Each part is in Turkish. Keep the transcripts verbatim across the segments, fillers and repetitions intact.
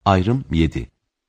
Ayrım yedi.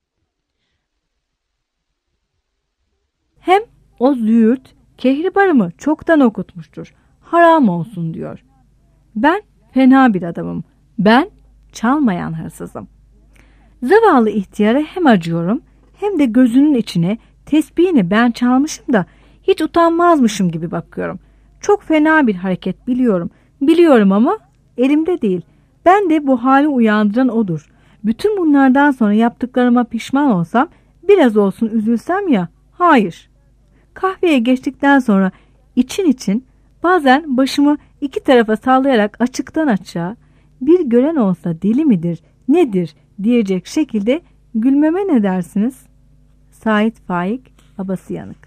Hem o züğürt kehribarımı çoktan okutmuştur. Haram olsun diyor. Ben fena bir adamım. Ben çalmayan hırsızım. Zavallı ihtiyara hem acıyorum hem de gözünün içine tesbihini ben çalmışım da hiç utanmazmışım gibi bakıyorum. Çok fena bir hareket biliyorum. Biliyorum ama elimde değil. Ben de bu hali uyandıran odur. Bütün bunlardan sonra yaptıklarıma pişman olsam, biraz olsun üzülsem ya, hayır. Kahveye geçtikten sonra için için bazen başımı iki tarafa sallayarak açıktan açığa, bir gören olsa deli midir, nedir diyecek şekilde gülmeme ne dersiniz? Sait Faik Abasıyanık.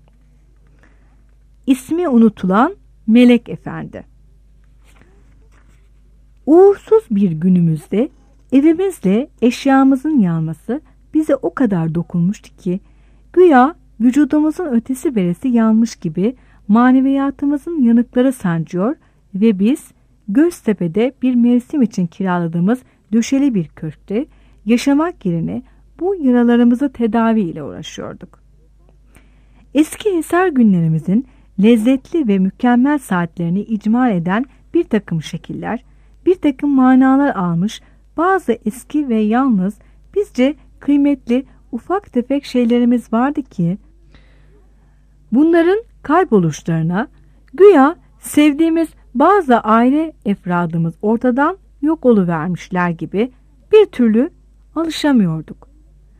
İsmi unutulan Melek Efendi. Uğursuz bir günümüzde evimizle eşyamızın yanması bize o kadar dokunmuştu ki, güya vücudumuzun ötesi beresi yanmış gibi maneviyatımızın yanıkları sancıyor ve biz Göztepe'de bir mevsim için kiraladığımız döşeli bir köşkte yaşamak yerine bu yaralarımızı tedavi ile uğraşıyorduk. Eski eser günlerimizin lezzetli ve mükemmel saatlerini icmal eden bir takım şekiller, bir takım manalar almış bazı eski ve yalnız bizce kıymetli ufak tefek şeylerimiz vardı ki, bunların kayboluşlarına güya sevdiğimiz bazı aile efradımız ortadan yok oluvermişler gibi bir türlü alışamıyorduk.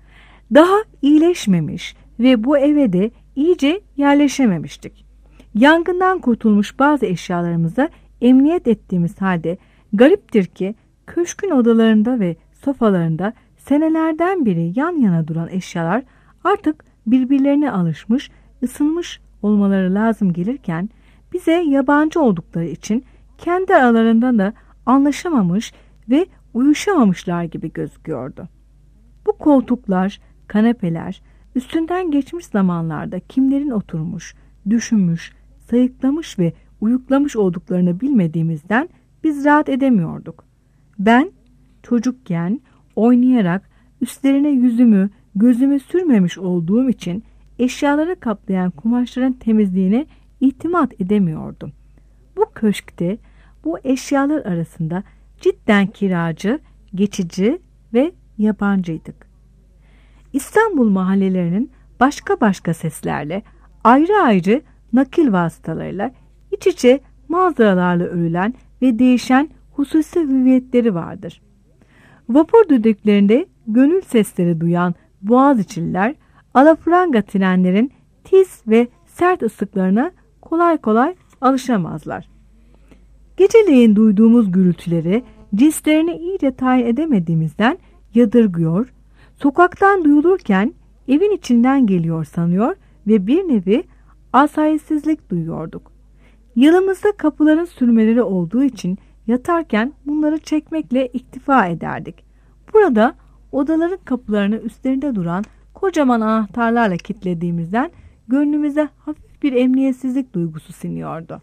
Daha iyileşmemiş ve bu eve de iyice yerleşememiştik. Yangından kurtulmuş bazı eşyalarımıza emniyet ettiğimiz halde gariptir ki köşkün odalarında ve sofalarında senelerden beri yan yana duran eşyalar artık birbirlerine alışmış, ısınmış olmaları lazım gelirken bize yabancı oldukları için kendi aralarında da anlaşamamış ve uyuşamamışlar gibi gözüküyordu. Bu koltuklar, kanepeler üstünden geçmiş zamanlarda kimlerin oturmuş, düşünmüş, sayıklamış ve uyuklamış olduklarını bilmediğimizden biz rahat edemiyorduk. Ben çocukken oynayarak üstlerine yüzümü, gözümü sürmemiş olduğum için eşyaları kaplayan kumaşların temizliğine itimat edemiyordum. Bu köşkte bu eşyalar arasında cidden kiracı, geçici ve yabancıydık. İstanbul mahallelerinin başka başka seslerle, ayrı ayrı nakil vasıtalarıyla, iç içe manzaralarla örülen ve değişen hususi hüviyetleri vardır. Vapur düdüklerinde gönül sesleri duyan Boğaziçi'liler, alafranga trenlerin tiz ve sert ıslıklarına kolay kolay alışamazlar. Geceleyin duyduğumuz gürültüleri cinslerini iyice tayin edemediğimizden yadırgıyor, sokaktan duyulurken evin içinden geliyor sanıyor ve bir nevi asayişsizlik duyuyorduk. Yanımızda kapıların sürmeleri olduğu için yatarken bunları çekmekle iktifa ederdik. Burada odaların kapılarını üstlerinde duran kocaman anahtarlarla kilitlediğimizden gönlümüze hafif bir emniyetsizlik duygusu siniyordu.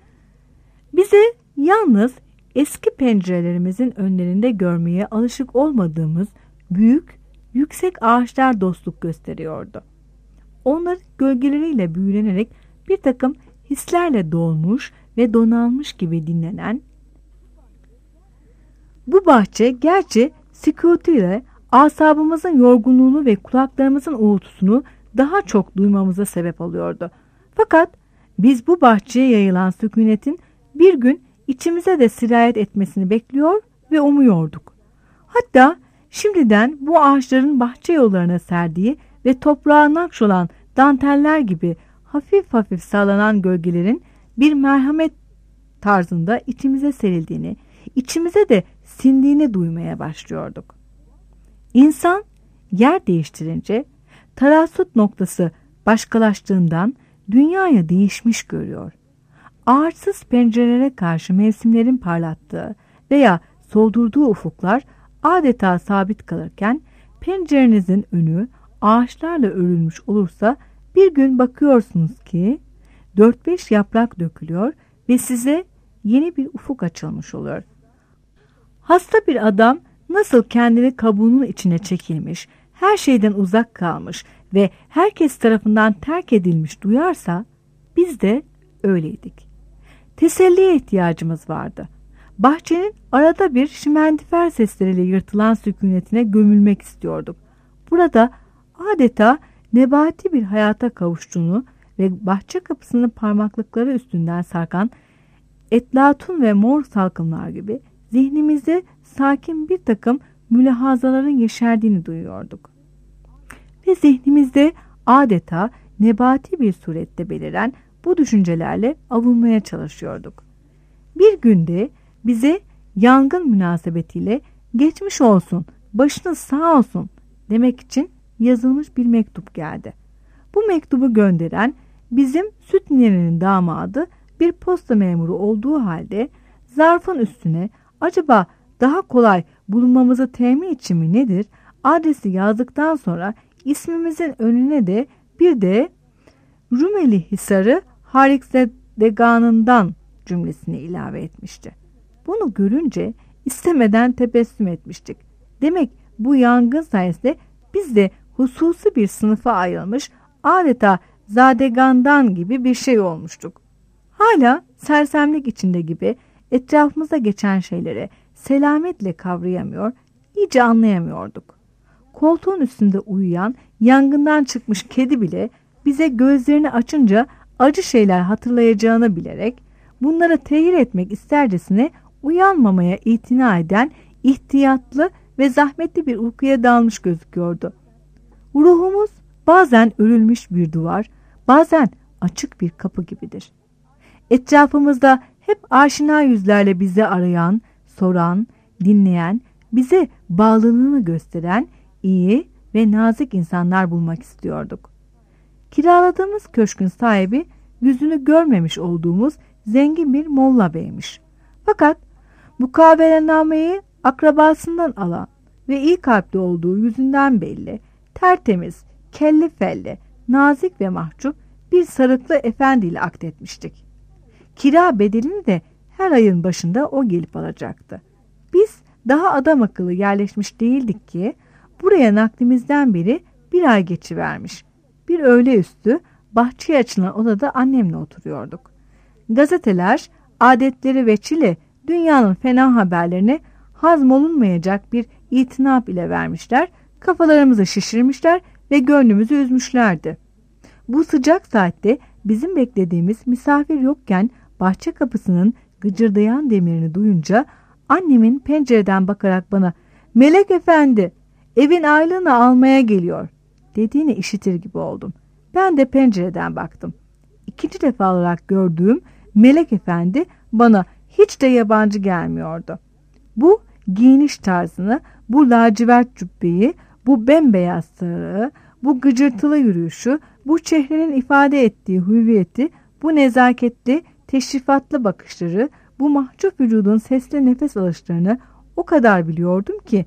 Bize yalnız eski pencerelerimizin önlerinde görmeye alışık olmadığımız büyük, yüksek ağaçlar dostluk gösteriyordu. Onların gölgeleriyle büyülenerek bir takım hislerle dolmuş ve donanmış gibi dinlenen bu bahçe gerçi sükûtuyla asabımızın yorgunluğunu ve kulaklarımızın uğultusunu daha çok duymamıza sebep oluyordu. Fakat biz bu bahçeye yayılan sükunetin bir gün içimize de sirayet etmesini bekliyor ve umuyorduk. Hatta şimdiden bu ağaçların bahçe yollarına serdiği ve toprağa nakş olan danteller gibi hafif hafif sallanan gölgelerin bir merhamet tarzında içimize serildiğini, içimize de sindiğini duymaya başlıyorduk. İnsan yer değiştirince tarasut noktası başkalaştığından dünyaya değişmiş görüyor. Ağaçsız pencerelere karşı mevsimlerin parlattığı veya soldurduğu ufuklar adeta sabit kalırken pencerenizin önü ağaçlarla örülmüş olursa bir gün bakıyorsunuz ki dört beş yaprak dökülüyor ve size yeni bir ufuk açılmış oluyor. Hasta bir adam nasıl kendini kabuğunun içine çekilmiş, her şeyden uzak kalmış ve herkes tarafından terk edilmiş duyarsa, biz de öyleydik. Teselliye ihtiyacımız vardı. Bahçenin arada bir şimendifer sesleriyle yırtılan sükunetine gömülmek istiyorduk. Burada adeta nebati bir hayata kavuştuğunu ve bahçe kapısının parmaklıkları üstünden sarkan etlatun ve mor salkımlar gibi zihnimizde sakin bir takım mülahazaların yeşerdiğini duyuyorduk. Ve zihnimizde adeta nebati bir surette beliren bu düşüncelerle avunmaya çalışıyorduk. Bir günde bize yangın münasebetiyle geçmiş olsun, başınız sağ olsun demek için yazılmış bir mektup geldi. Bu mektubu gönderen bizim süt ninenin damadı bir posta memuru olduğu halde zarfın üstüne acaba daha kolay bulunmamızı temin için mi nedir adresi yazdıktan sonra ismimizin önüne de bir de Rumeli Hisarı Harikzedeganından cümlesini ilave etmişti. Bunu görünce istemeden tebessüm etmiştik. Demek bu yangın sayesinde biz de hususi bir sınıfa ayrılmış adeta zadegandan gibi bir şey olmuştuk. Hala sersemlik içinde gibi etrafımıza geçen şeyleri selametle kavrayamıyor, iyice anlayamıyorduk. Koltuğun üstünde uyuyan yangından çıkmış kedi bile bize gözlerini açınca acı şeyler hatırlayacağını bilerek bunları tehir etmek istercesine uyanmamaya itina eden ihtiyatlı ve zahmetli bir uykuya dalmış gözüküyordu. Ruhumuz bazen örülmüş bir duvar, bazen açık bir kapı gibidir. Etrafımızda hep aşina yüzlerle bizi arayan, soran, dinleyen, bize bağlılığını gösteren iyi ve nazik insanlar bulmak istiyorduk. Kiraladığımız köşkün sahibi yüzünü görmemiş olduğumuz zengin bir molla beymiş. Fakat mukavelenameyi akrabasından alan ve iyi kalpli olduğu yüzünden belli, tertemiz, kelli felli, nazik ve mahcup bir sarıklı efendiyle akdetmiştik. Kira bedelini de her ayın başında o gelip alacaktı. Biz daha adam akıllı yerleşmiş değildik ki buraya naklimizden beri bir ay geçivermiş. Bir öğle üstü bahçeye açılan odada annemle oturuyorduk. Gazeteler adetleri ve çile dünyanın fena haberlerini hazmolunmayacak bir itinap ile vermişler, kafalarımızı şişirmişler ve gönlümüzü üzmüşlerdi. Bu sıcak saatte bizim beklediğimiz misafir yokken bahçe kapısının gıcırdayan demirini duyunca annemin pencereden bakarak bana "Melek efendi, evin aylığını almaya geliyor" dediğini işitir gibi oldum. Ben de pencereden baktım. İkinci defa olarak gördüğüm Melek efendi bana hiç de yabancı gelmiyordu. Bu giyiniş tarzını, bu lacivert cübbeyi, bu bembeyaz sarığı, bu gıcırtılı yürüyüşü, bu çehrenin ifade ettiği hüviyeti, bu nezaketli, teşrifatlı bakışları, bu mahcup vücudun sesli nefes alışlarını o kadar biliyordum ki,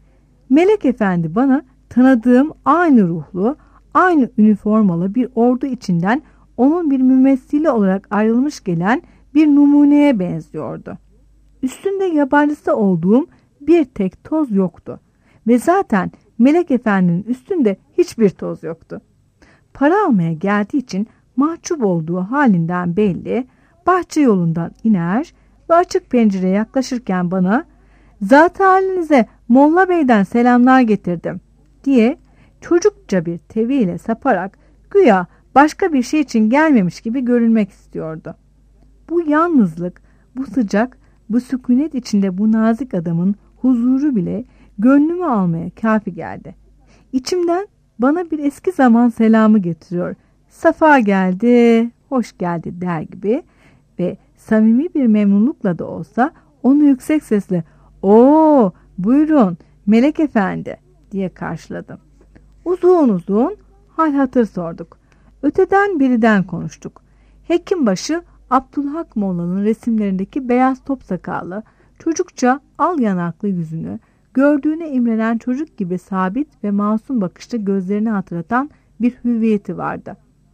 Melek efendi bana tanıdığım aynı ruhlu, aynı üniformalı bir ordu içinden onun bir mümessili olarak ayrılmış gelen bir numuneye benziyordu. Üstünde yabancısı olduğum bir tek toz yoktu ve zaten Melek efendinin üstünde hiçbir toz yoktu. Para almaya geldiği için mahcup olduğu halinden belli, bahçe yolundan iner ve açık pencereye yaklaşırken bana "Zat halinize Molla Bey'den selamlar getirdim" diye çocukça bir teviyle saparak güya başka bir şey için gelmemiş gibi görünmek istiyordu. Bu yalnızlık, bu sıcak, bu sükunet içinde bu nazik adamın huzuru bile gönlümü almaya kafi geldi. İçimden bana bir eski zaman selamı getiriyor. Safa geldi, hoş geldi der gibi ve samimi bir memnunlukla da olsa onu yüksek sesle "Oo, buyurun Melek efendi" diye karşıladım. Uzun uzun hal hatır sorduk. Öteden biriden konuştuk. Hekimbaşı Abdülhak Molla'nın resimlerindeki beyaz top sakallı, çocukça al yanaklı yüzünü, gördüğüne imrenen çocuk gibi sabit ve masum bakışlı gözlerini hatırlatan bir hüviyeti vardı.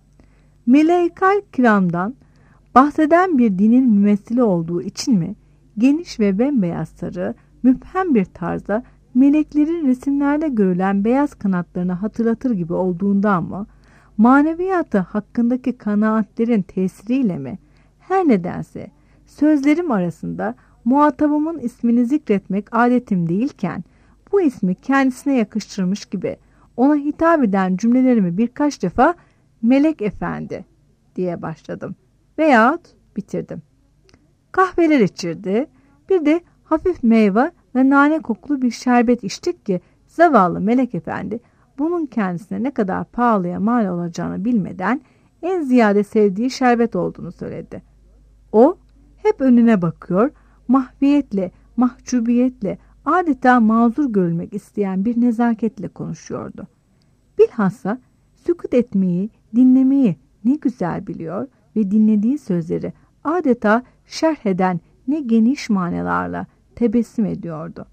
Melaikal kiramdan bahseden bir dinin mümessili olduğu için mi, geniş ve bembeyaz sarı, müphem bir tarzda meleklerin resimlerde görülen beyaz kanatlarını hatırlatır gibi olduğundan mı, maneviyatı hakkındaki kanaatlerin tesiriyle mi, her nedense sözlerim arasında muhatabımın ismini zikretmek adetim değilken, bu ismi kendisine yakıştırmış gibi ona hitap eden cümlelerimi birkaç defa "Melek Efendi" diye başladım veyahut bitirdim. Kahveler içirdi, bir de hafif meyve ve nane kokulu bir şerbet içtik ki zavallı Melek Efendi bunun kendisine ne kadar pahalıya mal olacağını bilmeden en ziyade sevdiği şerbet olduğunu söyledi. O hep önüne bakıyor, mahviyetle, mahcubiyetle, adeta mazur görülmek isteyen bir nezaketle konuşuyordu. Bilhassa sükût etmeyi, dinlemeyi ne güzel biliyor ve dinlediği sözleri adeta şerh eden ne geniş manalarla tebessüm ediyordu.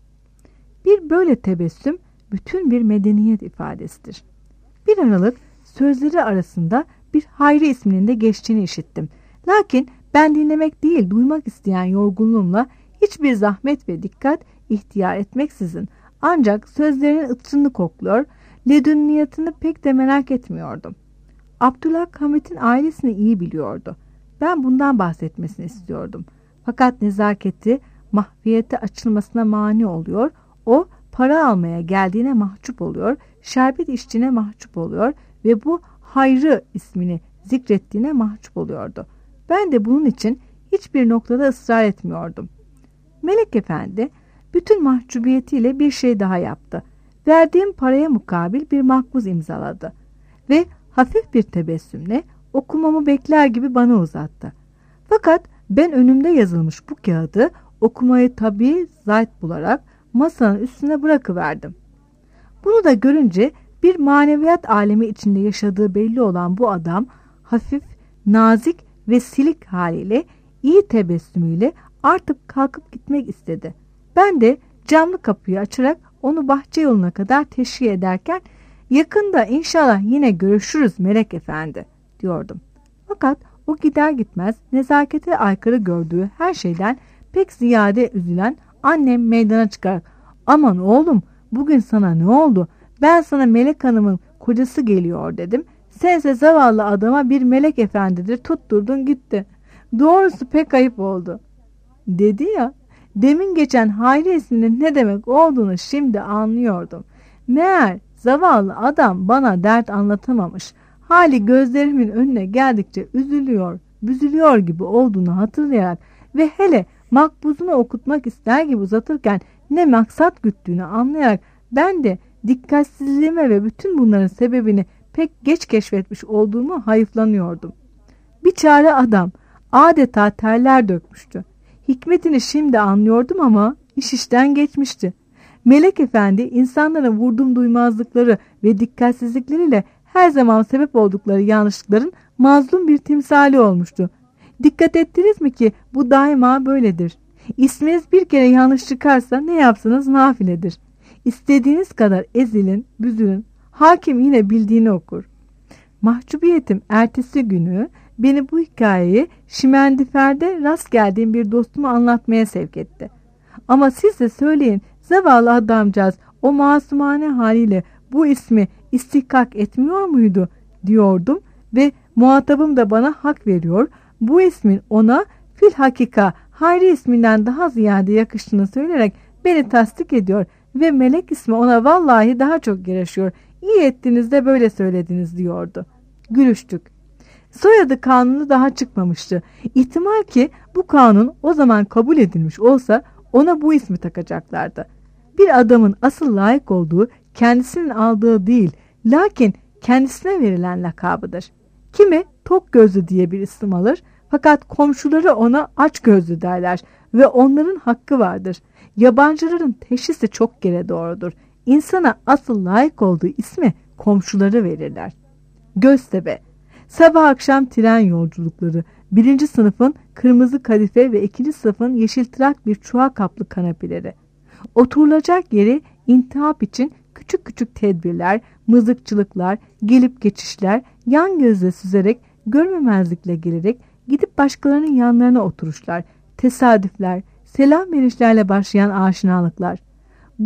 Bir böyle tebessüm bütün bir medeniyet ifadesidir. Bir aralık sözleri arasında bir Hayri isminin de geçtiğini işittim. Lakin ben dinlemek değil, duymak isteyen yorgunluğumla hiçbir zahmet ve dikkat ihtiyar etmeksizin ancak sözlerinin ıtçını kokluyor, ledünniyatını pek de merak etmiyordum. Abdülhamit'in ailesini iyi biliyordu. Ben bundan bahsetmesini istiyordum. Fakat nezaketi, mahviyete açılmasına mani oluyor, o para almaya geldiğine mahcup oluyor, şerbet içtiğine mahcup oluyor ve bu Hayrı ismini zikrettiğine mahcup oluyordu. Ben de bunun için hiçbir noktada ısrar etmiyordum. Melek Efendi bütün mahcubiyetiyle bir şey daha yaptı. Verdiğim paraya mukabil bir makbuz imzaladı ve hafif bir tebessümle okumamı bekler gibi bana uzattı. Fakat ben önümde yazılmış bu kağıdı okumayı tabii zayt bularak masanın üstüne bırakıverdim. Bunu da görünce bir maneviyat alemi içinde yaşadığı belli olan bu adam hafif, nazik ve silik haliyle, iyi tebessümüyle artık kalkıp gitmek istedi. Ben de camlı kapıyı açarak onu bahçe yoluna kadar teşhi ederken yakında inşallah yine görüşürüz Melek Efendi diyordum. Fakat o gider gitmez nezakete aykırı gördüğü her şeyden pek ziyade üzülen annem meydana çıkarak "Aman oğlum, bugün sana ne oldu? Ben sana Melek Hanım'ın kocası geliyor dedim. Sense zavallı adama bir Melek Efendidir tutturdun gitti. Doğrusu pek ayıp oldu." dedi ya. Demin geçen Hayri isminin ne demek olduğunu şimdi anlıyordum. Meğer zavallı adam bana dert anlatamamış. Hali gözlerimin önüne geldikçe üzülüyor, büzülüyor gibi olduğunu hatırlayarak ve hele makbuzunu okutmak ister gibi uzatırken ne maksat güttüğünü anlayarak ben de dikkatsizliğime ve bütün bunların sebebini pek geç keşfetmiş olduğumu hayıflanıyordum. Biçare adam adeta terler dökmüştü. Hikmetini şimdi anlıyordum ama iş işten geçmişti. Melek Efendi insanların vurdum duymazlıkları ve dikkatsizlikleriyle her zaman sebep oldukları yanlışlıkların mazlum bir timsali olmuştu. Dikkat ettiniz mi ki bu daima böyledir. İsminiz bir kere yanlış çıkarsa ne yapsanız nafiledir. İstediğiniz kadar ezilin, büzülün, hakim yine bildiğini okur. Mahcubiyetim ertesi günü beni bu hikayeyi Şimendifer'de rast geldiğim bir dostuma anlatmaya sevk etti. Ama siz de söyleyin, zavallı adamcağız o masumane haliyle bu ismi istihkak etmiyor muydu diyordum ve muhatabım da bana hak veriyor. Bu ismin ona fil hakika Hayri isminden daha ziyade yakıştığını söyleyerek beni tasdik ediyor ve Melek ismi ona vallahi daha çok yaraşıyor. İyi ettiniz de böyle söylediniz diyordu. Gülüştük. Soyadı kanunu daha çıkmamıştı. İhtimal ki bu kanun o zaman kabul edilmiş olsa ona bu ismi takacaklardı. Bir adamın asıl layık olduğu kendisinin aldığı değil, lakin kendisine verilen lakabıdır. Kimi tok gözlü diye bir isim alır, fakat komşuları ona aç gözlü derler ve onların hakkı vardır. Yabancıların teşhisi çok kere doğrudur. İnsana asıl layık olduğu ismi komşuları verirler. Göztepe. Sabah akşam tren yolculukları, birinci sınıfın kırmızı kadife ve ikinci sınıfın yeşil trak bir çuha kaplı kanepeleri. Oturulacak yeri intihap için küçük küçük tedbirler, mızıkçılıklar, gelip geçişler, yan gözle süzerek, görmemezlikle gelerek, gidip başkalarının yanlarına oturuşlar, tesadüfler, selam verişlerle başlayan aşinalıklar. Bu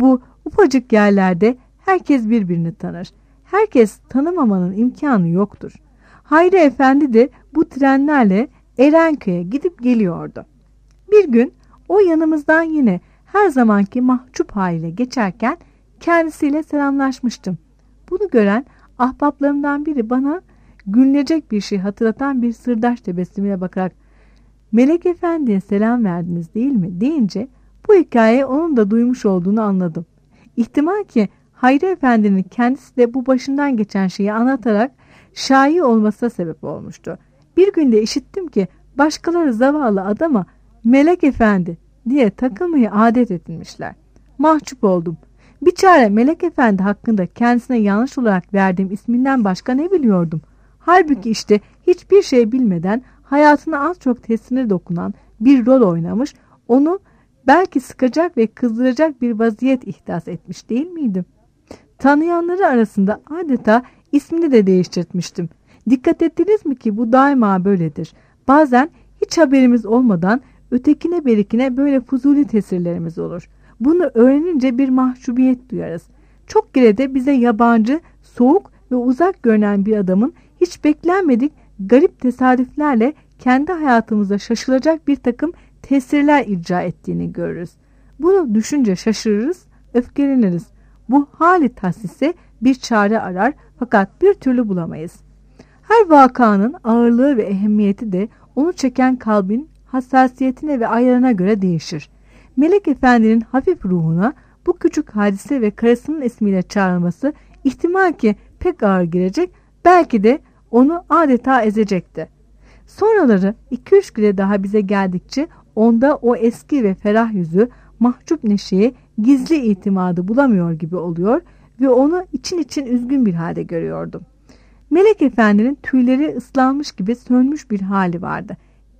Ufacık yerlerde herkes birbirini tanır. Herkes tanımamanın imkanı yoktur. Hayri Efendi de bu trenlerle Erenköy'e gidip geliyordu. Bir gün o yanımızdan yine her zamanki mahcup haliyle geçerken kendisiyle selamlaşmıştım. Bunu gören ahbaplarımdan biri bana gülünecek bir şey hatırlatan bir sırdaş tebessümüyle bakarak "Melek Efendi'ye selam verdiniz değil mi?" deyince bu hikayeyi onun da duymuş olduğunu anladım. İhtimal ki Hayri Efendi'nin kendisi de bu başından geçen şeyi anlatarak şahi olmasına sebep olmuştu. Bir günde işittim ki başkaları zavallı adama Melek Efendi diye takılmayı adet edinmişler. Mahcup oldum. Biçare Melek Efendi hakkında kendisine yanlış olarak verdiğim isminden başka ne biliyordum? Halbuki işte hiçbir şey bilmeden hayatına az çok tesirine dokunan bir rol oynamış, onu belki sıkacak ve kızdıracak bir vaziyet ihdas etmiş değil miydim? Tanıyanları arasında adeta ismini de değiştirtmiştim. Dikkat ettiniz mi ki bu daima böyledir. Bazen hiç haberimiz olmadan ötekine berikine böyle fuzuli tesirlerimiz olur. Bunu öğrenince bir mahcubiyet duyarız. Çok kere de bize yabancı, soğuk ve uzak görünen bir adamın hiç beklenmedik garip tesadüflerle kendi hayatımızda şaşılacak bir takım tesirler icra ettiğini görürüz. Bunu düşünce şaşırırız, öfkeleniriz. Bu hali tahsise bir çare arar fakat bir türlü bulamayız. Her vakanın ağırlığı ve ehemmiyeti de onu çeken kalbin hassasiyetine ve ayarına göre değişir. Melek Efendi'nin hafif ruhuna bu küçük hadise ve karısının ismiyle çağrılması ihtimal ki pek ağır girecek, belki de onu adeta ezecekti. Sonraları iki üç güne daha bize geldikçe onda o eski ve ferah yüzü mahcup neşeye gizli itimadı bulamıyor gibi oluyor ve onu için için üzgün bir halde görüyordum. Melek Efendi'nin tüyleri ıslanmış gibi sönmüş bir hali vardı.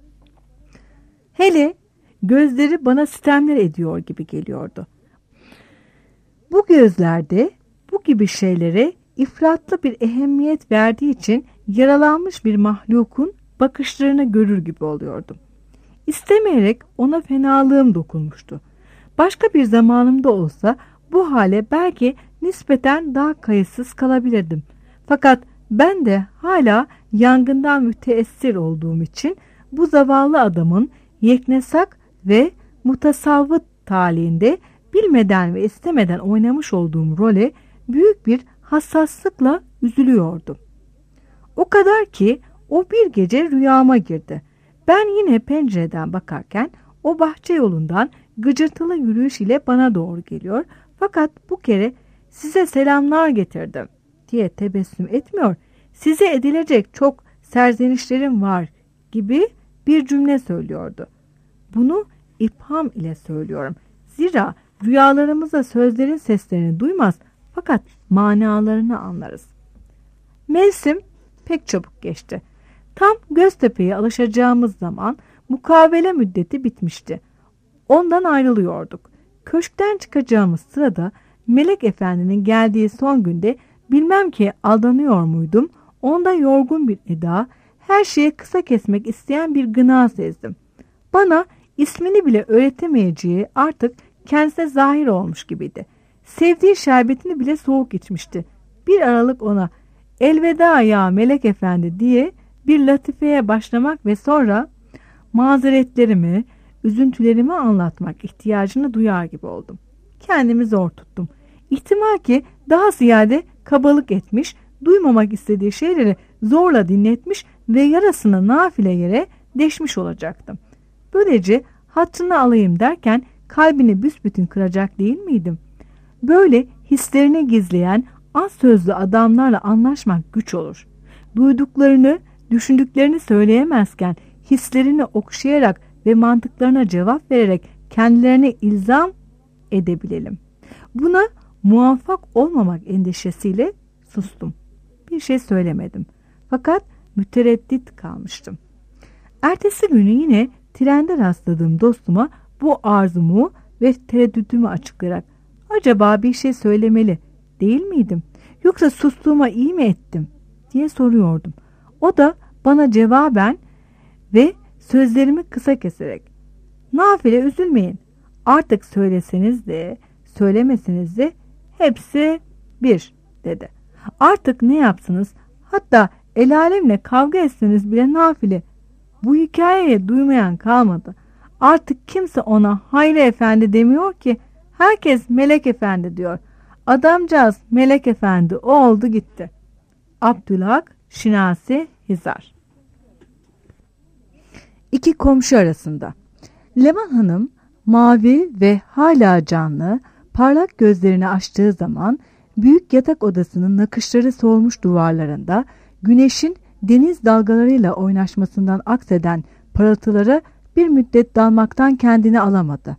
Hele gözleri bana sitemler ediyor gibi geliyordu. Bu gözlerde bu gibi şeylere ifratlı bir ehemmiyet verdiği için yaralanmış bir mahlukun bakışlarını görür gibi oluyordum. İstemeyerek ona fenalığım dokunmuştu. Başka bir zamanımda olsa bu hale belki nispeten daha kayıtsız kalabilirdim. Fakat ben de hala yangından müteessir olduğum için bu zavallı adamın yeknesak ve mutasavvıt talihinde bilmeden ve istemeden oynamış olduğum role büyük bir hassaslıkla üzülüyordum. O kadar ki o bir gece rüyama girdi. Ben yine pencereden bakarken o bahçe yolundan gıcırtılı yürüyüş ile bana doğru geliyor. Fakat bu kere "Size selamlar getirdim" diye tebessüm etmiyor. "Size edilecek çok serzenişlerim var" gibi bir cümle söylüyordu. Bunu ipham ile söylüyorum. Zira rüyalarımızda sözlerin seslerini duymaz fakat manalarını anlarız. Mevsim pek çabuk geçti. Tam Göztepe'ye alışacağımız zaman mukavele müddeti bitmişti. Ondan ayrılıyorduk. Köşkten çıkacağımız sırada Melek Efendi'nin geldiği son günde bilmem ki aldanıyor muydum, onda yorgun bir eda, her şeye kısa kesmek isteyen bir gına sezdim. Bana ismini bile öğretemeyeceği artık kendisine zahir olmuş gibiydi. Sevdiği şerbetini bile soğuk içmişti. Bir aralık ona "Elveda ya Melek Efendi" diye bir latifeye başlamak ve sonra mazeretlerimi, üzüntülerimi anlatmak ihtiyacını duyar gibi oldum. Kendimi zor tuttum. İhtimal ki daha ziyade kabalık etmiş, duymamak istediği şeyleri zorla dinletmiş ve yarasını nafile yere deşmiş olacaktım. Böylece hatırını alayım derken kalbini büsbütün kıracak değil miydim? Böyle hislerini gizleyen az sözlü adamlarla anlaşmak güç olur. Duyduklarını, düşündüklerini söyleyemezken hislerini okşayarak ve mantıklarına cevap vererek kendilerine ilzam edebilelim. Buna muvaffak olmamak endişesiyle sustum. Bir şey söylemedim. Fakat mütereddit kalmıştım. Ertesi günü yine trende rastladığım dostuma bu arzumu ve tereddütümü açıklayarak "Acaba bir şey söylemeli değil miydim? Yoksa sustuğuma iyi mi ettim?" diye soruyordum. O da bana cevaben ve sözlerimi kısa keserek "Nafile üzülmeyin. Artık söyleseniz de söylemesiniz de hepsi bir dedi. Artık ne yapsınız? Hatta el alemle kavga etseniz bile nafile. Bu hikayeyi duymayan kalmadı. Artık kimse ona Hayri Efendi demiyor ki, herkes Melek Efendi diyor. Adamcağız Melek Efendi oldu gitti. Abdülhak Şinasi Hizar. İki komşu arasında. Leman Hanım mavi ve hala canlı, parlak gözlerini açtığı zaman büyük yatak odasının nakışları solmuş duvarlarında güneşin deniz dalgalarıyla oynaşmasından akseden parıltılara bir müddet dalmaktan kendini alamadı.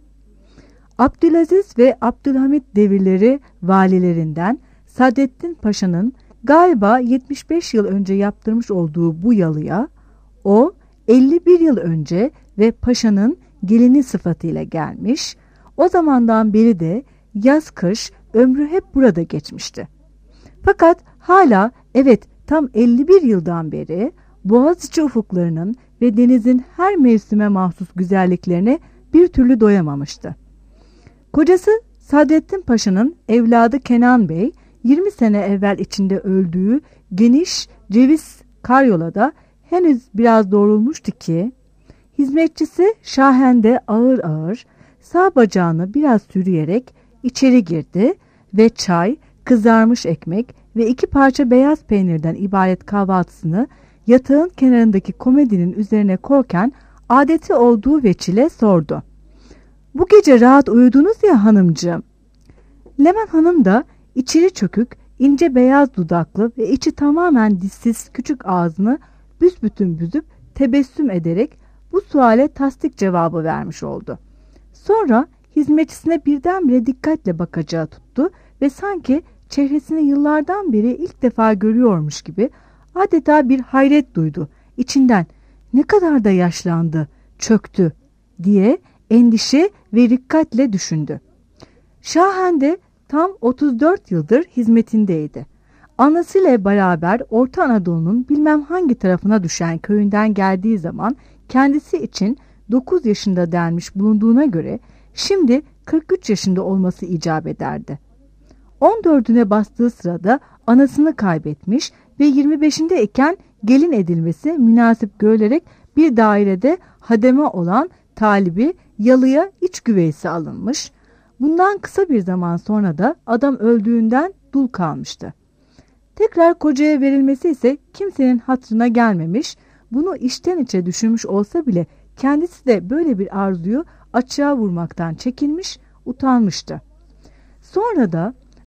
Abdülaziz ve Abdülhamit devirleri valilerinden Saadettin Paşa'nın galiba yetmiş beş yıl önce yaptırmış olduğu bu yalıya o elli bir yıl önce ve paşanın gelini sıfatıyla gelmiş, o zamandan beri de yaz kış ömrü hep burada geçmişti. Fakat hala evet tam elli bir yıldan beri Boğaziçi ufuklarının ve denizin her mevsime mahsus güzelliklerine bir türlü doyamamıştı. Kocası Saadettin Paşa'nın evladı Kenan Bey yirmi sene evvel içinde öldüğü geniş ceviz karyolada henüz biraz doğrulmuştu ki hizmetçisi Şahen'de ağır ağır sağ bacağını biraz sürüyerek içeri girdi ve çay, kızarmış ekmek ve iki parça beyaz peynirden ibaret kahvaltısını yatağın kenarındaki komedinin üzerine korken adeti olduğu veçile sordu. "Bu gece rahat uyudunuz ya hanımcığım." Leman Hanım da içeri çökük, ince beyaz dudaklı ve içi tamamen dişsiz küçük ağzını büsbütün büzüp tebessüm ederek bu suale tasdik cevabı vermiş oldu. Sonra hizmetçisine birdenbire dikkatle bakacağı tuttu ve sanki çehresini yıllardan beri ilk defa görüyormuş gibi adeta bir hayret duydu. İçinden "Ne kadar da yaşlandı, çöktü" diye endişe ve dikkatle düşündü. Şahen de tam otuz dört yıldır hizmetindeydi. Anasıyla beraber Orta Anadolu'nun bilmem hangi tarafına düşen köyünden geldiği zaman kendisi için dokuz yaşında denmiş bulunduğuna göre şimdi kırk üç yaşında olması icap ederdi. on dördüne bastığı sırada anasını kaybetmiş ve yirmi beşinde iken gelin edilmesi münasip görülerek bir dairede hademe olan talibi yalıya iç güveysi alınmış. Bundan kısa bir zaman sonra da adam öldüğünden dul kalmıştı. Tekrar kocaya verilmesi ise kimsenin hatırına gelmemiş, bunu içten içe düşünmüş olsa bile kendisi de böyle bir arzuyu açığa vurmaktan çekinmiş, utanmıştı. Sonra da